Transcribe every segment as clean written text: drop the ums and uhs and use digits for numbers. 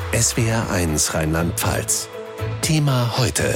SWR1 Rheinland-Pfalz. Thema heute.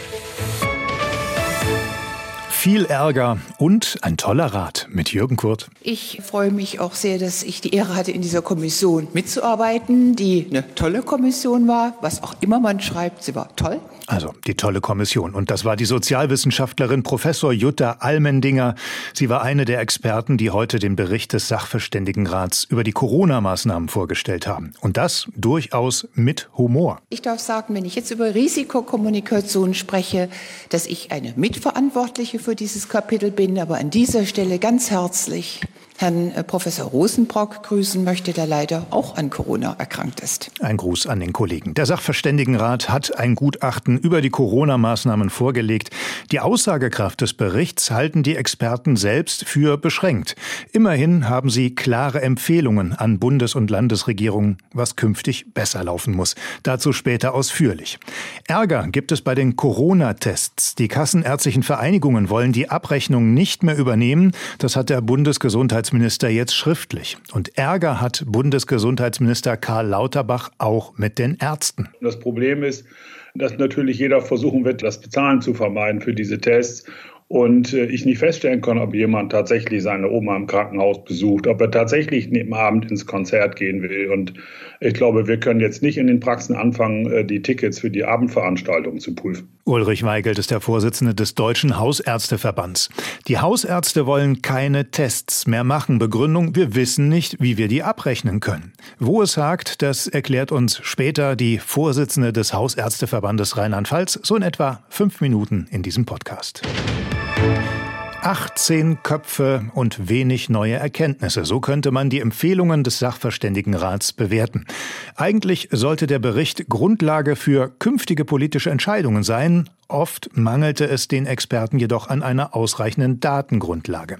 Viel Ärger und ein toller Rat mit Jürgen Kurt. Ich freue mich auch sehr, dass ich die Ehre hatte, in dieser Kommission mitzuarbeiten, die eine tolle Kommission war. Was auch immer man schreibt, sie war toll. Also die tolle Kommission. Und das war die Sozialwissenschaftlerin Professor Jutta Almendinger. Sie war eine der Experten, die heute den Bericht des Sachverständigenrats über die Corona-Maßnahmen vorgestellt haben. Und das durchaus mit Humor. Ich darf sagen, wenn ich jetzt über Risikokommunikation spreche, dass ich eine Mitverantwortliche für dieses Kapitel bin, aber an dieser Stelle ganz herzlich Herrn Professor Rosenbrock grüßen möchte, der leider auch an Corona erkrankt ist. Ein Gruß an den Kollegen. Der Sachverständigenrat hat ein Gutachten über die Corona-Maßnahmen vorgelegt. Die Aussagekraft des Berichts halten die Experten selbst für beschränkt. Immerhin haben sie klare Empfehlungen an Bundes- und Landesregierungen, was künftig besser laufen muss. Dazu später ausführlich. Ärger gibt es bei den Corona-Tests. Die kassenärztlichen Vereinigungen wollen die Abrechnung nicht mehr übernehmen. Das hat der Bundesgesundheitsminister jetzt schriftlich. Und Ärger hat Bundesgesundheitsminister Karl Lauterbach auch mit den Ärzten. Das Problem ist, dass natürlich jeder versuchen wird, das Bezahlen zu vermeiden für diese Tests. Und ich nicht feststellen kann, ob jemand tatsächlich seine Oma im Krankenhaus besucht, ob er tatsächlich am Abend ins Konzert gehen will. Und ich glaube, wir können jetzt nicht in den Praxen anfangen, die Tickets für die Abendveranstaltungen zu prüfen. Ulrich Weigelt ist der Vorsitzende des Deutschen Hausärzteverbands. Die Hausärzte wollen keine Tests mehr machen. Begründung: wir wissen nicht, wie wir die abrechnen können. Wo es hakt, das erklärt uns später die Vorsitzende des Hausärzteverbandes Rheinland-Pfalz, so in etwa 5 Minuten in diesem Podcast. 18 Köpfe und wenig neue Erkenntnisse. So könnte man die Empfehlungen des Sachverständigenrats bewerten. Eigentlich sollte der Bericht Grundlage für künftige politische Entscheidungen sein. Oft mangelte es den Experten jedoch an einer ausreichenden Datengrundlage.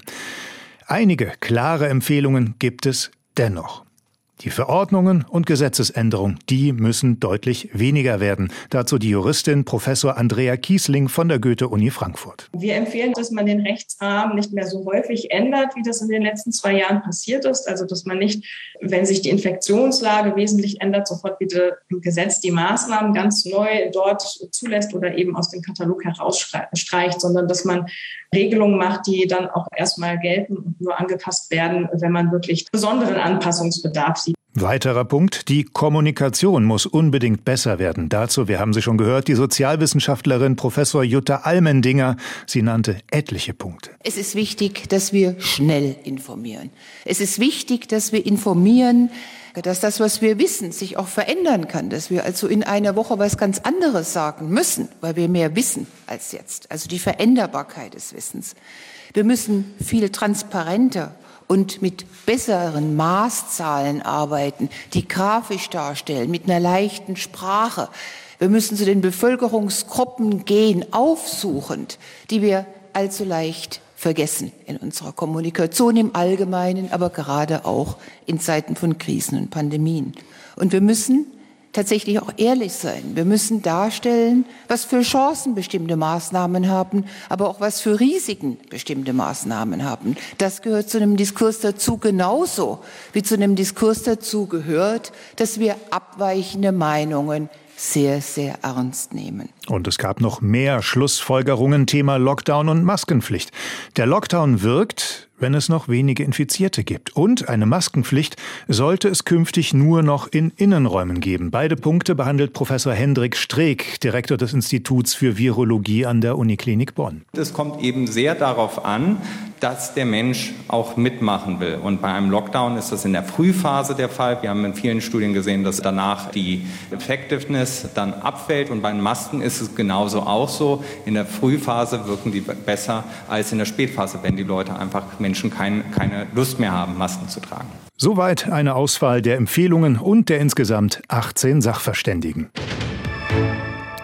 Einige klare Empfehlungen gibt es dennoch. Die Verordnungen und Gesetzesänderungen, die müssen deutlich weniger werden. Dazu die Juristin Professor Andrea Kiesling von der Goethe-Uni Frankfurt. Wir empfehlen, dass man den Rechtsrahmen nicht mehr so häufig ändert, wie das in den letzten 2 Jahren passiert ist. Also dass man nicht, wenn sich die Infektionslage wesentlich ändert, sofort wieder im Gesetz die Maßnahmen ganz neu dort zulässt oder eben aus dem Katalog herausstreicht, sondern dass man Regelungen macht, die dann auch erstmal gelten und nur angepasst werden, wenn man wirklich besonderen Anpassungsbedarf sieht. Weiterer Punkt: die Kommunikation muss unbedingt besser werden. Dazu, wir haben sie schon gehört, die Sozialwissenschaftlerin Professor Jutta Almendinger. Sie nannte etliche Punkte. Es ist wichtig, dass wir schnell informieren. Es ist wichtig, dass wir informieren, dass das, was wir wissen, sich auch verändern kann. Dass wir also in einer Woche was ganz anderes sagen müssen, weil wir mehr wissen als jetzt. Also die Veränderbarkeit des Wissens. Wir müssen viel transparenter und mit besseren Maßzahlen arbeiten, die grafisch darstellen, mit einer leichten Sprache. Wir müssen zu den Bevölkerungsgruppen gehen, aufsuchend, die wir allzu leicht vergessen in unserer Kommunikation im Allgemeinen, aber gerade auch in Zeiten von Krisen und Pandemien. Und wir müssen tatsächlich auch ehrlich sein. Wir müssen darstellen, was für Chancen bestimmte Maßnahmen haben, aber auch was für Risiken bestimmte Maßnahmen haben. Das gehört zu einem Diskurs dazu, genauso wie zu einem Diskurs dazu gehört, dass wir abweichende Meinungen sehr, sehr ernst nehmen. Und es gab noch mehr Schlussfolgerungen, Thema Lockdown und Maskenpflicht. Der Lockdown wirkt, wenn es noch wenige Infizierte gibt. Und eine Maskenpflicht sollte es künftig nur noch in Innenräumen geben. Beide Punkte behandelt Professor Hendrik Streeck, Direktor des Instituts für Virologie an der Uniklinik Bonn. Es kommt eben sehr darauf an, dass der Mensch auch mitmachen will. Und bei einem Lockdown ist das in der Frühphase der Fall. Wir haben in vielen Studien gesehen, dass danach die Effectiveness dann abfällt. Und bei den Masken ist es genauso auch so. In der Frühphase wirken die besser als in der Spätphase, wenn die Leute einfach Menschen keine Lust mehr haben, Masken zu tragen. Soweit eine Auswahl der Empfehlungen und der insgesamt 18 Sachverständigen.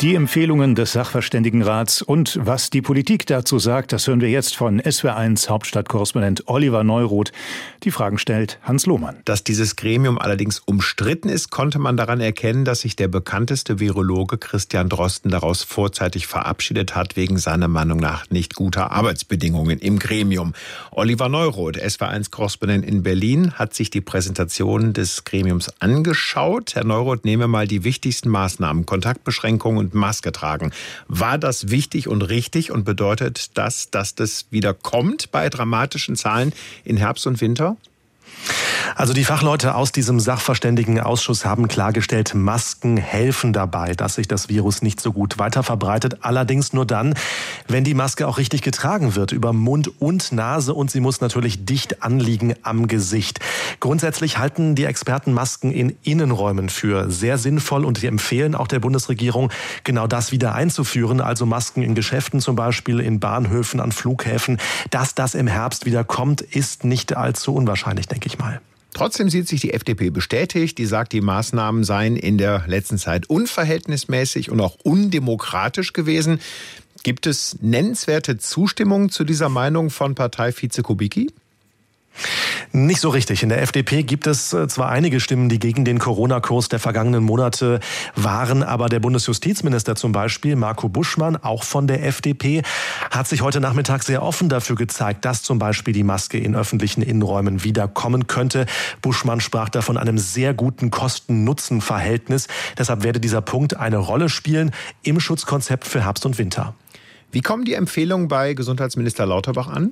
Die Empfehlungen des Sachverständigenrats und was die Politik dazu sagt, das hören wir jetzt von SWR1 Hauptstadtkorrespondent Oliver Neuroth. Die Fragen stellt Hans Lohmann. Dass dieses Gremium allerdings umstritten ist, konnte man daran erkennen, dass sich der bekannteste Virologe Christian Drosten daraus vorzeitig verabschiedet hat, wegen seiner Meinung nach nicht guter Arbeitsbedingungen im Gremium. Oliver Neuroth, SWR1-Korrespondent in Berlin, hat sich die Präsentation des Gremiums angeschaut. Herr Neuroth, nehmen wir mal die wichtigsten Maßnahmen, Kontaktbeschränkungen und Maske tragen. War das wichtig und richtig und bedeutet das, dass das wieder kommt bei dramatischen Zahlen in Herbst und Winter? Also die Fachleute aus diesem Sachverständigenausschuss haben klargestellt, Masken helfen dabei, dass sich das Virus nicht so gut weiterverbreitet. Allerdings nur dann, wenn die Maske auch richtig getragen wird, über Mund und Nase, und sie muss natürlich dicht anliegen am Gesicht. Grundsätzlich halten die Experten Masken in Innenräumen für sehr sinnvoll und sie empfehlen auch der Bundesregierung, genau das wieder einzuführen, also Masken in Geschäften zum Beispiel, in Bahnhöfen, an Flughäfen. Dass das im Herbst wieder kommt, ist nicht allzu unwahrscheinlich, denke ich mal. Trotzdem sieht sich die FDP bestätigt. Die sagt, die Maßnahmen seien in der letzten Zeit unverhältnismäßig und auch undemokratisch gewesen. Gibt es nennenswerte Zustimmung zu dieser Meinung von Parteivize Kubicki? Nicht so richtig. In der FDP gibt es zwar einige Stimmen, die gegen den Corona-Kurs der vergangenen Monate waren, aber der Bundesjustizminister zum Beispiel, Marco Buschmann, auch von der FDP, hat sich heute Nachmittag sehr offen dafür gezeigt, dass zum Beispiel die Maske in öffentlichen Innenräumen wieder kommen könnte. Buschmann sprach da von einem sehr guten Kosten-Nutzen-Verhältnis. Deshalb werde dieser Punkt eine Rolle spielen im Schutzkonzept für Herbst und Winter. Wie kommen die Empfehlungen bei Gesundheitsminister Lauterbach an?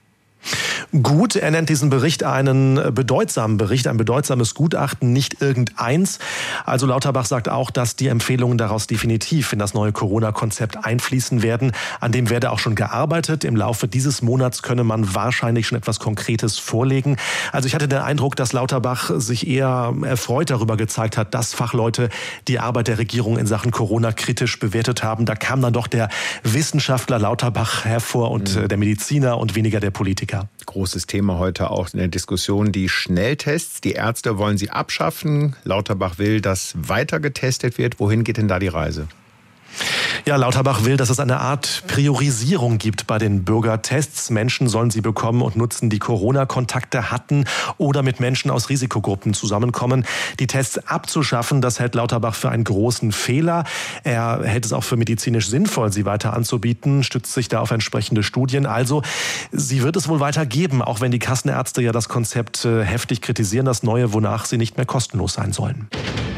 Gut, er nennt diesen Bericht einen bedeutsamen Bericht, ein bedeutsames Gutachten, nicht irgendeins. Also Lauterbach sagt auch, dass die Empfehlungen daraus definitiv in das neue Corona-Konzept einfließen werden. An dem werde auch schon gearbeitet. Im Laufe dieses Monats könne man wahrscheinlich schon etwas Konkretes vorlegen. Also ich hatte den Eindruck, dass Lauterbach sich eher erfreut darüber gezeigt hat, dass Fachleute die Arbeit der Regierung in Sachen Corona kritisch bewertet haben. Da kam dann doch der Wissenschaftler Lauterbach hervor und der Mediziner und weniger der Politiker. Großes Thema heute auch in der Diskussion, die Schnelltests. Die Ärzte wollen sie abschaffen. Lauterbach will, dass weiter getestet wird. Wohin geht denn da die Reise? Ja, Lauterbach will, dass es eine Art Priorisierung gibt bei den Bürgertests. Menschen sollen sie bekommen und nutzen, die Corona-Kontakte hatten oder mit Menschen aus Risikogruppen zusammenkommen. Die Tests abzuschaffen, das hält Lauterbach für einen großen Fehler. Er hält es auch für medizinisch sinnvoll, sie weiter anzubieten, stützt sich da auf entsprechende Studien. Also, sie wird es wohl weiter geben, auch wenn die Kassenärzte ja das Konzept heftig kritisieren, das neue, wonach sie nicht mehr kostenlos sein sollen.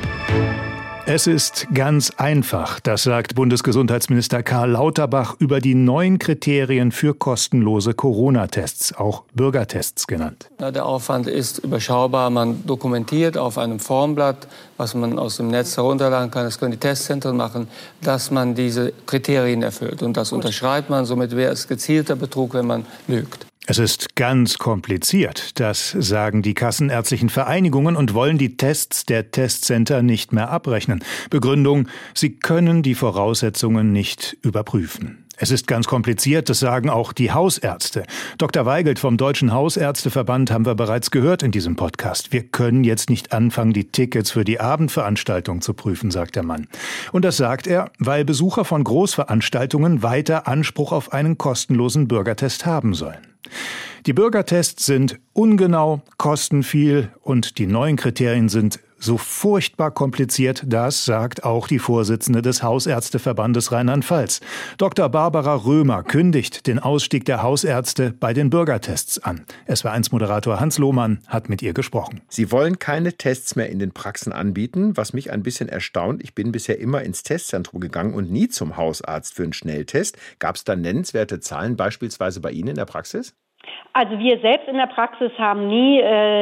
Es ist ganz einfach, das sagt Bundesgesundheitsminister Karl Lauterbach über die neuen Kriterien für kostenlose Corona-Tests, auch Bürgertests genannt. Der Aufwand ist überschaubar. Man dokumentiert auf einem Formblatt, was man aus dem Netz herunterladen kann, das können die Testzentren machen, dass man diese Kriterien erfüllt. Und das unterschreibt man, somit wäre es gezielter Betrug, wenn man lügt. Es ist ganz kompliziert, das sagen die kassenärztlichen Vereinigungen und wollen die Tests der Testcenter nicht mehr abrechnen. Begründung, sie können die Voraussetzungen nicht überprüfen. Es ist ganz kompliziert, das sagen auch die Hausärzte. Dr. Weigelt vom Deutschen Hausärzteverband haben wir bereits gehört in diesem Podcast. Wir können jetzt nicht anfangen, die Tickets für die Abendveranstaltung zu prüfen, sagt der Mann. Und das sagt er, weil Besucher von Großveranstaltungen weiter Anspruch auf einen kostenlosen Bürgertest haben sollen. Die Bürgertests sind ungenau, kosten viel und die neuen Kriterien sind so furchtbar kompliziert, das sagt auch die Vorsitzende des Hausärzteverbandes Rheinland-Pfalz. Dr. Barbara Römer kündigt den Ausstieg der Hausärzte bei den Bürgertests an. SWR1-Moderator Hans Lohmann hat mit ihr gesprochen. Sie wollen keine Tests mehr in den Praxen anbieten, was mich ein bisschen erstaunt. Ich bin bisher immer ins Testzentrum gegangen und nie zum Hausarzt für einen Schnelltest. Gab es da nennenswerte Zahlen, beispielsweise bei Ihnen in der Praxis? Also wir selbst in der Praxis haben nie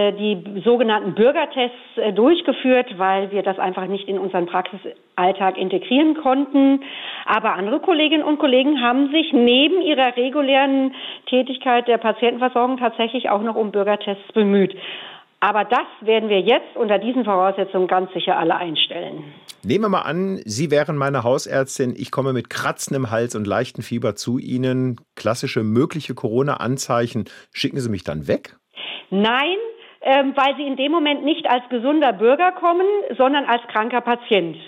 die sogenannten Bürgertests durchgeführt, weil wir das einfach nicht in unseren Praxisalltag integrieren konnten. Aber andere Kolleginnen und Kollegen haben sich neben ihrer regulären Tätigkeit der Patientenversorgung tatsächlich auch noch um Bürgertests bemüht. Aber das werden wir jetzt unter diesen Voraussetzungen ganz sicher alle einstellen. Nehmen wir mal an, Sie wären meine Hausärztin. Ich komme mit Kratzen im Hals und leichten Fieber zu Ihnen. Klassische mögliche Corona-Anzeichen. Schicken Sie mich dann weg? Nein, weil Sie in dem Moment nicht als gesunder Bürger kommen, sondern als kranker Patient.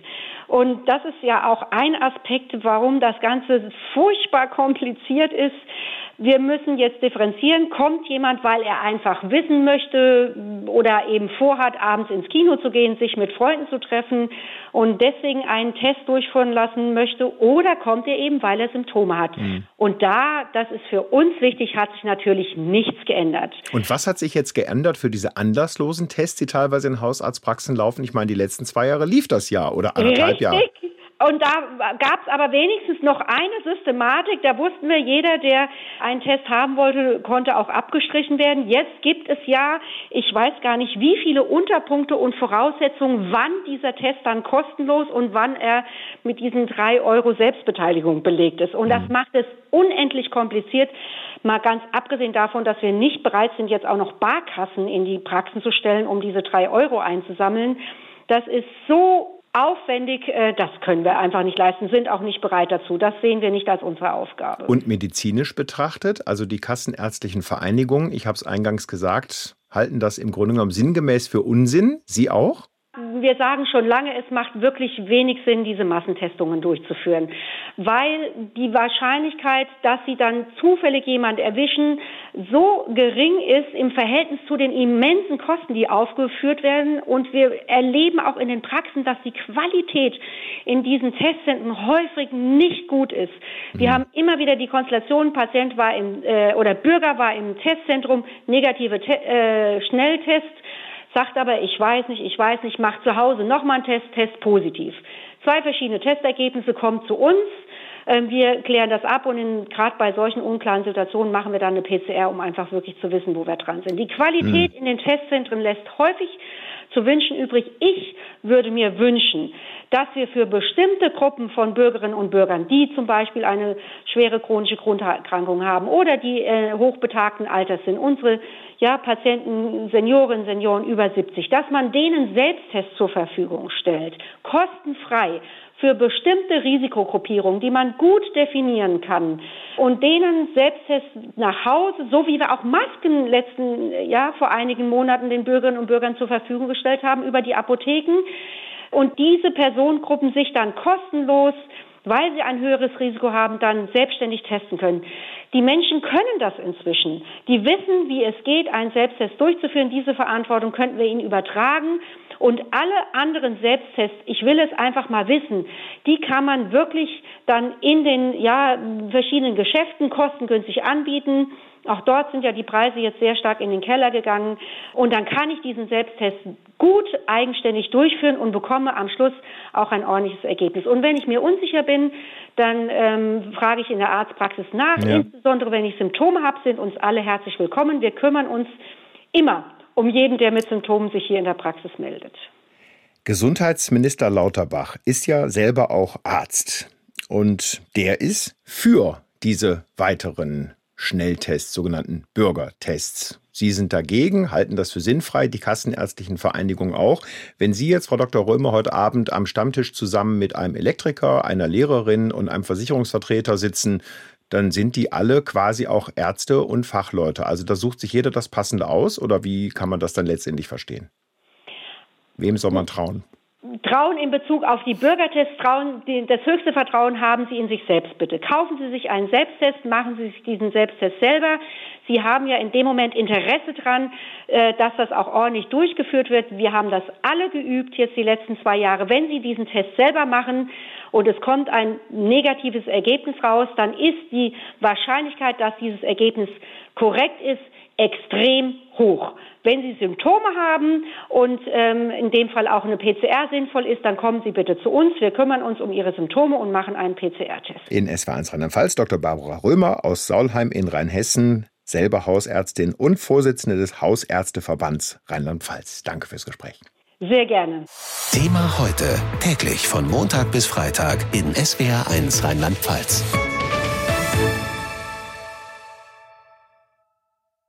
Und das ist ja auch ein Aspekt, warum das Ganze furchtbar kompliziert ist. Wir müssen jetzt differenzieren. Kommt jemand, weil er einfach wissen möchte oder eben vorhat, abends ins Kino zu gehen, sich mit Freunden zu treffen und deswegen einen Test durchführen lassen möchte? Oder kommt er eben, weil er Symptome hat? Und das ist für uns wichtig, hat sich natürlich nichts geändert. Und was hat sich jetzt geändert für diese anlasslosen Tests, die teilweise in Hausarztpraxen laufen? Ich meine, die letzten 2 Jahre lief das ja oder 1,5 Jahre. Und da gab es aber wenigstens noch eine Systematik. Da wussten wir, jeder, der einen Test haben wollte, konnte auch abgestrichen werden. Jetzt gibt es ja, ich weiß gar nicht, wie viele Unterpunkte und Voraussetzungen, wann dieser Test dann kostenlos und wann er mit diesen 3 € Selbstbeteiligung belegt ist. Und das macht es unendlich kompliziert. Mal ganz abgesehen davon, dass wir nicht bereit sind, jetzt auch noch Barkassen in die Praxen zu stellen, um diese 3 € einzusammeln. Das ist so aufwendig, das können wir einfach nicht leisten, sind auch nicht bereit dazu. Das sehen wir nicht als unsere Aufgabe. Und medizinisch betrachtet, also die kassenärztlichen Vereinigungen, ich habe es eingangs gesagt, halten das im Grunde genommen sinngemäß für Unsinn. Sie auch? Wir sagen schon lange, es macht wirklich wenig Sinn, diese Massentestungen durchzuführen, weil die Wahrscheinlichkeit, dass sie dann zufällig jemand erwischen, so gering ist im Verhältnis zu den immensen Kosten, die aufgeführt werden. Und wir erleben auch in den Praxen, dass die Qualität in diesen Testzentren häufig nicht gut ist. Wir haben immer wieder die Konstellation, Patient war Bürger war im Testzentrum, negative Schnelltest, sagt aber, ich weiß nicht, macht zu Hause nochmal einen Test positiv. 2 verschiedene Testergebnisse kommen zu uns. Wir klären das ab und gerade bei solchen unklaren Situationen machen wir dann eine PCR, um einfach wirklich zu wissen, wo wir dran sind. Die Qualität in den Testzentren lässt häufig zu wünschen übrig. Ich würde mir wünschen, dass wir für bestimmte Gruppen von Bürgerinnen und Bürgern, die zum Beispiel eine schwere chronische Grunderkrankung haben oder die hochbetagten Alters sind, unsere Patienten, Seniorinnen, Senioren über 70, dass man denen Selbsttests zur Verfügung stellt, kostenfrei für bestimmte Risikogruppierungen, die man gut definieren kann und denen Selbsttests nach Hause, so wie wir auch Masken vor einigen Monaten den Bürgerinnen und Bürgern zur Verfügung gestellt haben über die Apotheken und diese Personengruppen sich dann kostenlos, weil sie ein höheres Risiko haben, dann selbstständig testen können. Die Menschen können das inzwischen. Die wissen, wie es geht, einen Selbsttest durchzuführen. Diese Verantwortung könnten wir ihnen übertragen. Und alle anderen Selbsttests, ich will es einfach mal wissen, die kann man wirklich dann in den verschiedenen Geschäften kostengünstig anbieten. Auch dort sind ja die Preise jetzt sehr stark in den Keller gegangen. Und dann kann ich diesen Selbsttest gut eigenständig durchführen und bekomme am Schluss auch ein ordentliches Ergebnis. Und wenn ich mir unsicher bin, dann frage ich in der Arztpraxis nach. Ja. Insbesondere wenn ich Symptome habe, sind uns alle herzlich willkommen. Wir kümmern uns immer um jeden, der mit Symptomen sich hier in der Praxis meldet. Gesundheitsminister Lauterbach ist ja selber auch Arzt. Und der ist für diese weiteren Schnelltests, sogenannten Bürgertests. Sie sind dagegen, halten das für sinnfrei, die kassenärztlichen Vereinigungen auch. Wenn Sie jetzt, Frau Dr. Römer, heute Abend am Stammtisch zusammen mit einem Elektriker, einer Lehrerin und einem Versicherungsvertreter sitzen, dann sind die alle quasi auch Ärzte und Fachleute. Also da sucht sich jeder das Passende aus, oder wie kann man das dann letztendlich verstehen? Wem soll man trauen? Trauen in Bezug auf die Bürgertests, das höchste Vertrauen haben Sie in sich selbst, bitte. Kaufen Sie sich einen Selbsttest, machen Sie sich diesen Selbsttest selber. Sie haben ja in dem Moment Interesse dran, dass das auch ordentlich durchgeführt wird. Wir haben das alle geübt, jetzt die letzten 2 Jahre. Wenn Sie diesen Test selber machen und es kommt ein negatives Ergebnis raus, dann ist die Wahrscheinlichkeit, dass dieses Ergebnis korrekt ist, extrem hoch. Wenn Sie Symptome haben und in dem Fall auch eine PCR sinnvoll ist, dann kommen Sie bitte zu uns. Wir kümmern uns um Ihre Symptome und machen einen PCR-Test. In SWR1 Rheinland-Pfalz Dr. Barbara Römer aus Saulheim in Rheinhessen, selber Hausärztin und Vorsitzende des Hausärzteverbands Rheinland-Pfalz. Danke fürs Gespräch. Sehr gerne. Thema heute, täglich von Montag bis Freitag in SWR1 Rheinland-Pfalz.